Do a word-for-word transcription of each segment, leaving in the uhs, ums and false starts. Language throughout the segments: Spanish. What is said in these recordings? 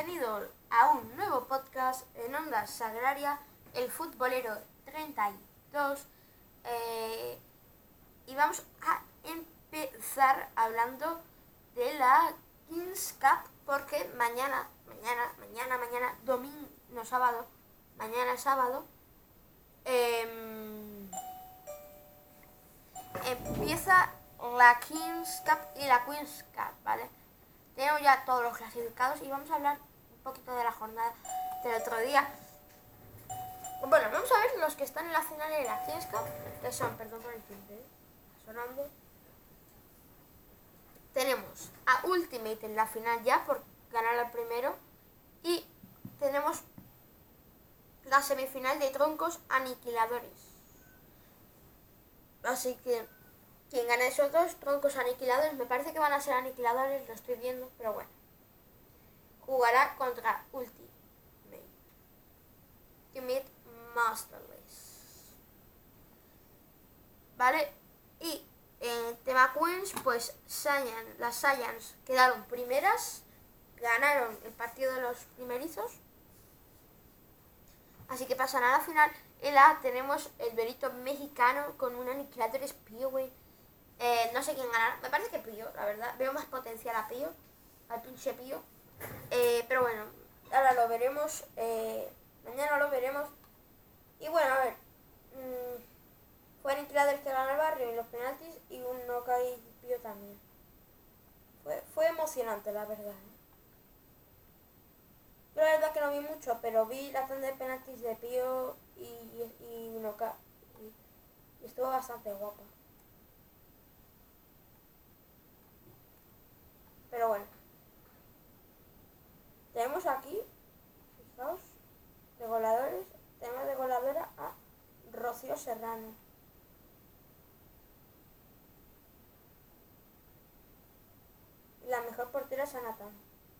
bienvenidos a un nuevo podcast en Onda Sagraria, el futbolero treinta y dos. Eh, y vamos a empezar hablando de la Kings Cup, porque mañana, mañana, mañana, mañana, domingo, no sábado, mañana sábado, eh, empieza la Kings Cup y la Queens Cup, ¿vale? Tenemos ya todos los clasificados y vamos a hablar un poquito de la jornada del otro día. Bueno, vamos a ver los que están en la final de la Kings Cup, que son, perdón por el timbre, ¿eh? Sonando. Tenemos a Ultimate en la final ya por ganar al primero y tenemos la semifinal de Troncos Aniquiladores. Así que quien gane esos dos, Troncos Aniquiladores, me parece que van a ser Aniquiladores, lo estoy viendo, pero bueno. Jugará contra Ultimate. Ultimate Masterless. ¿Vale? Y en tema Queens, pues Saiyan, las Saiyans quedaron primeras, ganaron el partido de los primerizos, así que pasan a la final. En la A tenemos el Berito mexicano con un aniquilador Pío, güey. Eh, no sé quién ganará, me parece que Pío, la verdad. Veo más potencial a Pío, al pinche Pío. Eh, pero bueno, ahora lo veremos, eh, mañana lo veremos. Y bueno, a ver, mmm, fue aniquilador que ganó el barrio en los penaltis y un knockout Pío también. Fue, fue emocionante, la verdad. Yo la verdad que no vi mucho, pero vi la tanda de penaltis de Pío y, y, y knockout. Y, y estuvo bastante guapa. Pero bueno. Tenemos aquí, fijaos, de goleadores, tenemos de goleadora a Rocío Serrano. Y la mejor portera es Anatán.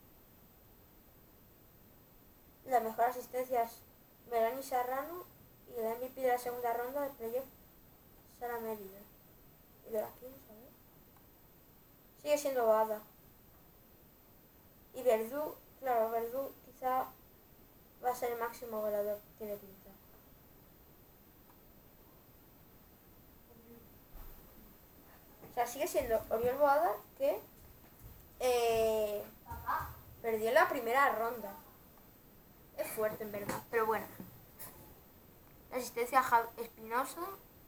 La mejor asistencia es Melanie Serrano y el M V P de la segunda ronda de playoff Sara Mérida. Y de la quince, a ver. Sigue siendo Bada. Y Verdú, claro, Verdú quizá va a ser el máximo goleador, tiene pinta. O sea, sigue siendo Oriol Boada, que eh, perdió la primera ronda. Es fuerte, en verdad, pero bueno. La asistencia a Espinosa.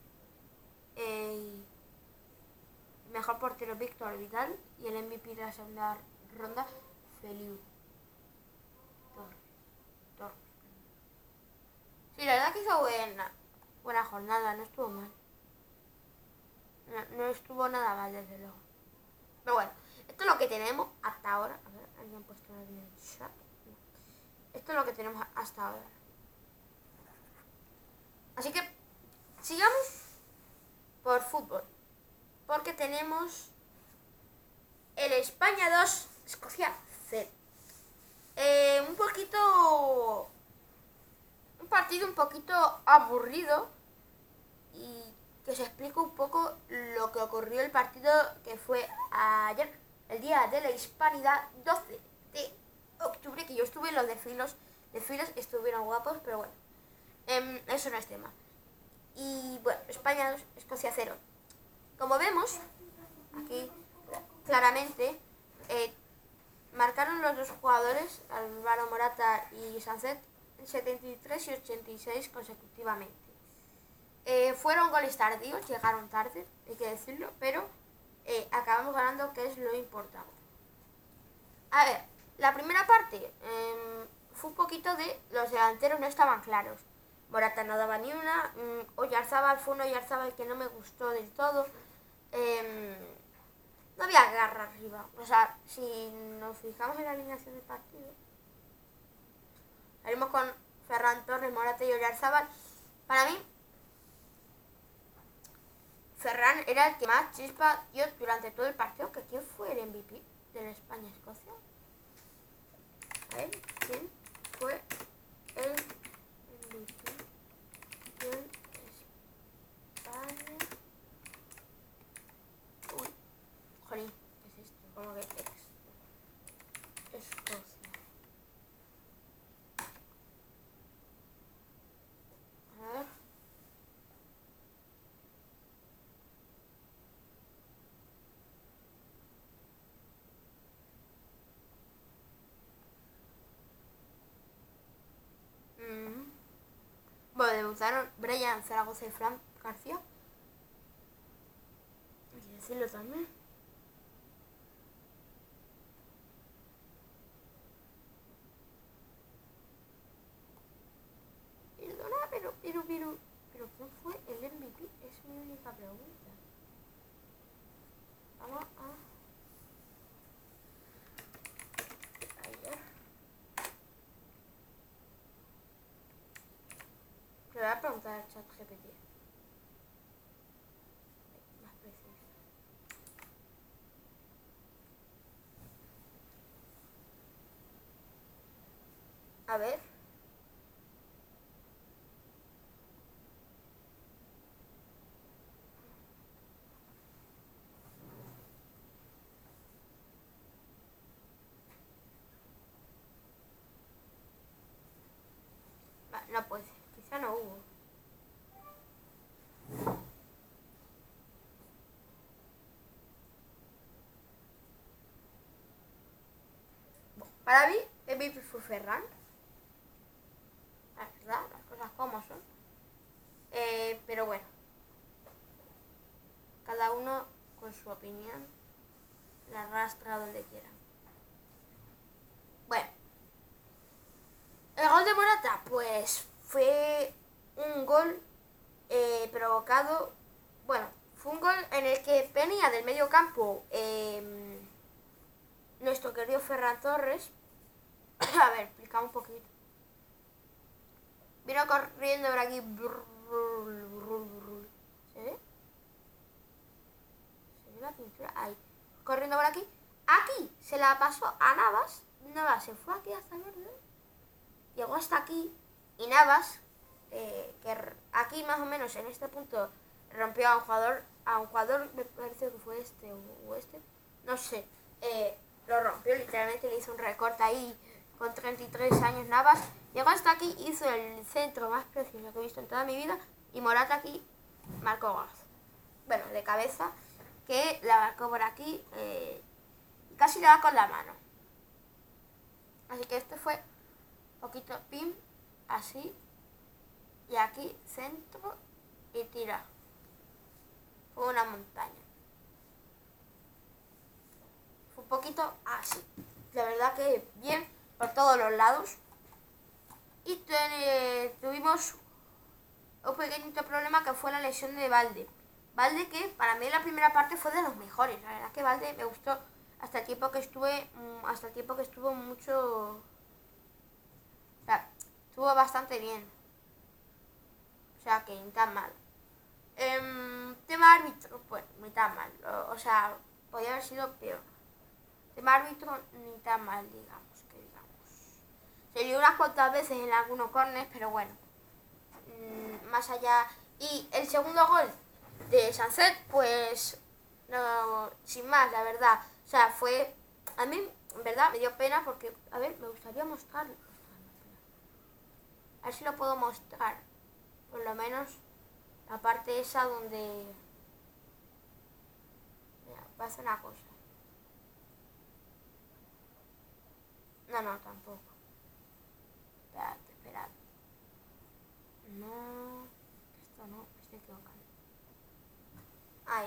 Eh, mejor portero Víctor Vidal. Y el M V P de la segunda ronda, Feliu Torres. Torres. Sí, la verdad que hizo buena, buena jornada, no estuvo mal. No, no estuvo nada mal, desde luego. Pero bueno, esto es lo que tenemos hasta ahora. A ver, ¿alguien ha puesto en el chat? No. Esto es lo que tenemos hasta ahora. Así que sigamos por fútbol. Porque tenemos el España dos, Escocia cero. Eh, un poquito... Un partido un poquito aburrido. Y que os explico un poco lo que ocurrió el partido que fue ayer, el día de la Hispanidad, doce de octubre, que yo estuve en los desfilos, desfiles estuvieron guapos, pero bueno, eh, eso no es tema. Y bueno, España dos, Escocia cero. Como vemos, aquí claramente, eh, marcaron los dos jugadores, Álvaro Morata y Sancet, en setenta y tres y ochenta y seis consecutivamente. Eh, fueron goles tardíos, llegaron tarde, hay que decirlo, pero eh, acabamos ganando, que es lo importante. A ver, la primera parte eh, fue un poquito de los delanteros no estaban claros. Morata no daba ni una, um, Oyarzábal fue un Oyarzábal que no me gustó del todo. Eh, no había garra arriba. O sea, si nos fijamos en la alineación del partido, salimos con Ferran Torres, Morata y Oyarzábal. Para mí, Ferran era el que más chispa dio durante todo el partido. ¿Que ¿Quién fue el M V P de la España-Escocia? A ver, ¿quién fue el M V P de España? Uy, jolín, ¿qué es esto? ¿Cómo que ex? Escocia. pronunciaron Brian Zaragoza y Fran García. Hay que decirlo también. Perdona, pero, pero, pero, pero ¿quién fue el M V P? Es mi única pregunta. Vamos a... Ayer. Le voy a preguntar al chat G P T. Más preciso. A ver. No puede ser, quizá no hubo. Bueno, para mí, el M V P fue Ferran. La verdad, las cosas como son. Eh, pero bueno, cada uno con su opinión la arrastra donde quiera. Bueno, el gol de Morata, pues fue un gol eh, provocado, bueno, fue un gol en el que venía del medio campo eh, nuestro querido Ferran Torres. A ver, explicamos un poquito. Vino corriendo por aquí. ¿Se ve? ¿Se ve la pintura? Ahí. Corriendo por aquí. Aquí se la pasó a Navas. Navas se fue aquí hasta el borde. Llegó hasta aquí. Y Navas, eh, que aquí más o menos en este punto rompió a un jugador. A un jugador, me parece que fue este o este. No sé. Eh, lo rompió literalmente. Le hizo un recorte ahí. Con treinta y tres años Navas. Llegó hasta aquí, hizo el centro más precioso que he visto en toda mi vida. Y Morata aquí marcó gol. Bueno, de cabeza. Que la marcó por aquí. Eh, casi le va con la mano. Así que este fue un poquito pim. Así. Y aquí centro. Y tira. Fue una montaña. Fue un poquito así. La verdad que bien. Por todos los lados. Y ten, tuvimos un pequeñito problema que fue la lesión de Balde. Balde que para mí la primera parte fue de los mejores. La verdad que Balde me gustó hasta el tiempo que estuve, hasta el tiempo que estuvo mucho... O sea, estuvo bastante bien. O sea, que ni tan mal. Eh, tema árbitro, pues ni tan mal. O, o sea, podría haber sido peor. Tema árbitro, ni tan mal, digamos, que digamos. Se dio unas cuantas veces en algunos corners, pero bueno. Mmm, más allá. Y el segundo gol de Sunset, pues no, sin más, la verdad. O sea, fue. A mí, en verdad, me dio pena porque, a ver, me gustaría mostrarlo. A ver si lo puedo mostrar. Por lo menos la parte esa donde. Mira, voy a hacer una cosa. No, no, tampoco. Espérate, espérate. No. Esto no, me estoy equivocando. Ahí.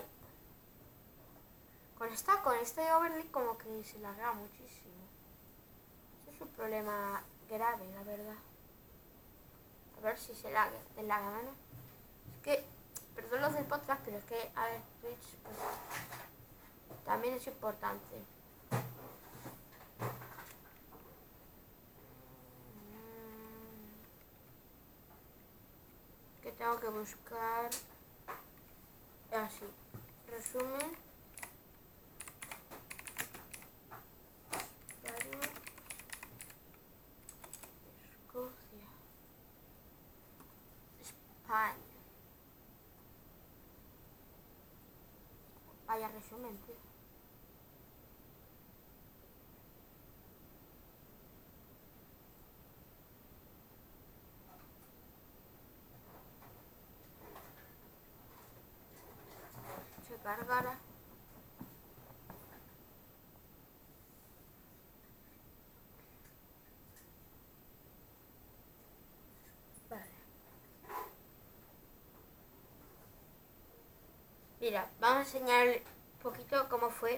Con esta, con este overlay como que se larga muchísimo. Ese es un problema grave, la verdad. A ver si se laga, de la gana. Es que, perdón los del podcast, pero es que, a ver, Twitch pues, también es importante. Que tengo que buscar así. Resumen. Escocia. España. Vaya resumen, tío. Se cargará. Vale. Mira, vamos a enseñar un poquito cómo fue.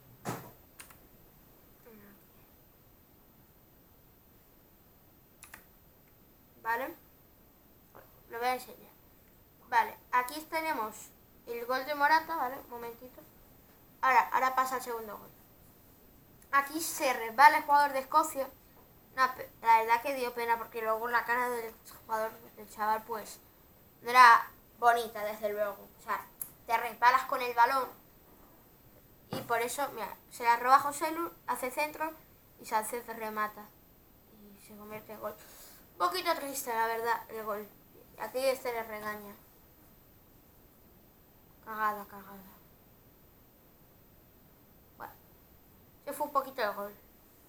¿Vale? Lo voy a enseñar. Vale, aquí tenemos el gol de Morata, ¿vale? Un momentito. Ahora, ahora pasa el segundo gol. Aquí se resbala el jugador de Escocia. No, la verdad que dio pena porque luego la cara del jugador, del chaval, pues no era bonita, desde luego. O sea, te resbalas con el balón y por eso, mira, se la roba José Lu, hace centro y Sánchez remata y se convierte en gol. Un poquito triste, la verdad, el gol. Aquí este le regaña. Cagada, cagada. Bueno, se fue un poquito el gol.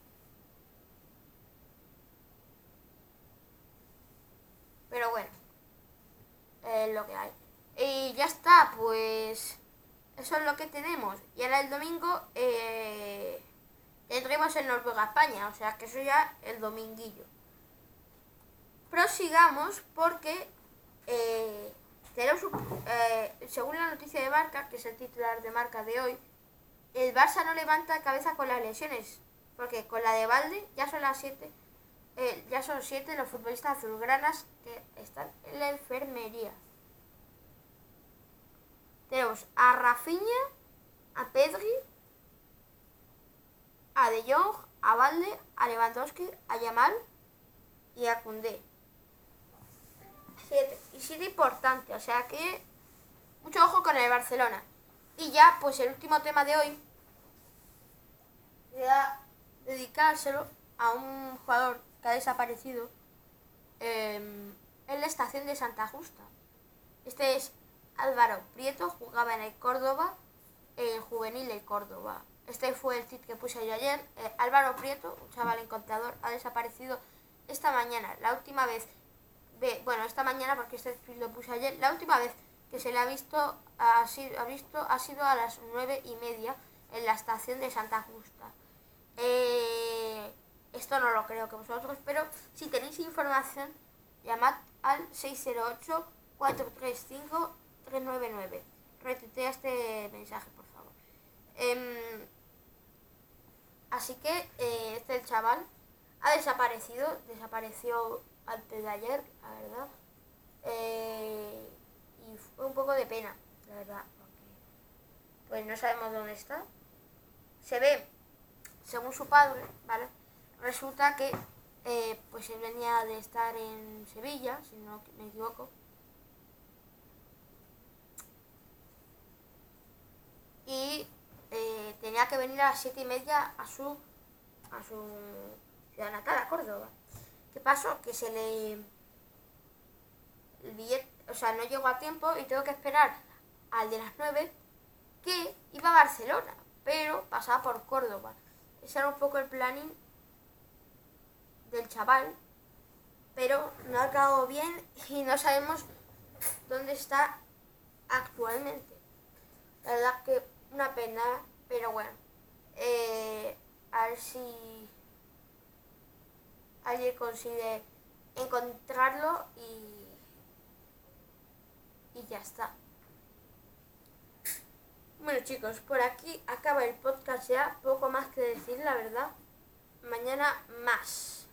Pero bueno, es lo que hay. Y ya está, pues eso es lo que tenemos. Y ahora el domingo eh, tendremos el Noruega-España, o sea que eso ya el dominguillo. Prosigamos porque eh, tenemos, eh, según la noticia de Marca, que es el titular de Marca de hoy, el Barça no levanta cabeza con las lesiones, porque con la de Valde ya son las siete, eh, ya son siete los futbolistas azulgranas que están en la enfermería. Tenemos a Rafinha, a Pedri, a De Jong, a Valde, a Lewandowski, a Yamal y a Koundé. Siete. Y siete importante, o sea que mucho ojo con el Barcelona. Y ya, pues el último tema de hoy queda dedicárselo a un jugador que ha desaparecido eh, en la estación de Santa Justa. Este es Álvaro Prieto, jugaba en el Córdoba, en juvenil del Córdoba. Este fue el tweet que puse yo ayer. Eh, Álvaro Prieto, un chaval encontrador, ha desaparecido esta mañana. La última vez, ve, bueno, esta mañana porque este tweet lo puse ayer, la última vez que se le ha visto ha sido, ha visto, ha sido a las nueve y media en la estación de Santa Justa. Eh, esto no lo creo que vosotros, pero si tenéis información, llamad al seis cero ocho, cuatro tres cinco, tres nueve nueve. Retuitea este mensaje, por favor. Eh, así que eh, este chaval ha desaparecido, desapareció antes de ayer, la verdad. Eh, y fue un poco de pena, la verdad, porque pues no sabemos dónde está. Se ve, según su padre, ¿vale? Resulta que eh, pues él venía de estar en Sevilla, si no me equivoco. Y eh, tenía que venir a las siete y media a su, a su ciudad natal, a Córdoba. ¿Qué pasó? Que se le... el billete, o sea, no llegó a tiempo y tengo que esperar al de las nueve, que iba a Barcelona, pero pasaba por Córdoba. Ese era un poco el planning del chaval, pero no ha acabado bien y no sabemos dónde está actualmente. La verdad que una pena, pero bueno, eh, a ver si alguien consigue encontrarlo y, y ya está. Bueno chicos, por aquí acaba el podcast ya, poco más que decir, la verdad. Mañana más.